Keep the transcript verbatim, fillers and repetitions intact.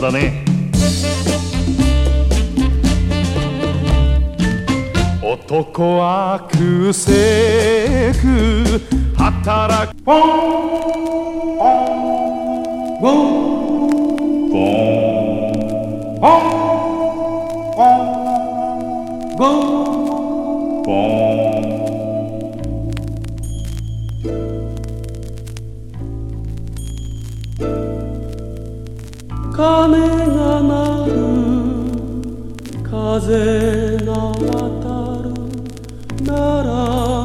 だね。男はくせく働く。ポンポンポンポンポンポンポン。 鐘が鳴る、風が渡るなら